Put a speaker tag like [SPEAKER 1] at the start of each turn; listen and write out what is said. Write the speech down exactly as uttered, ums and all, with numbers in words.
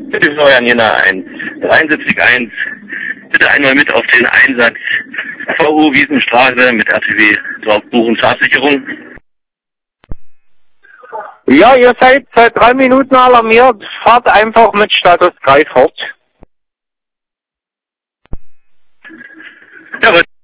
[SPEAKER 1] Bitte Florian Jena, ein dreiundsiebzig eins. Bitte einmal mit auf den Einsatz V U Wiesenstraße mit R T W Buchen Schadsicherung.
[SPEAKER 2] Ja, ihr seid seit drei Minuten alarmiert. Fahrt einfach mit Status drei fort.
[SPEAKER 1] Jawohl.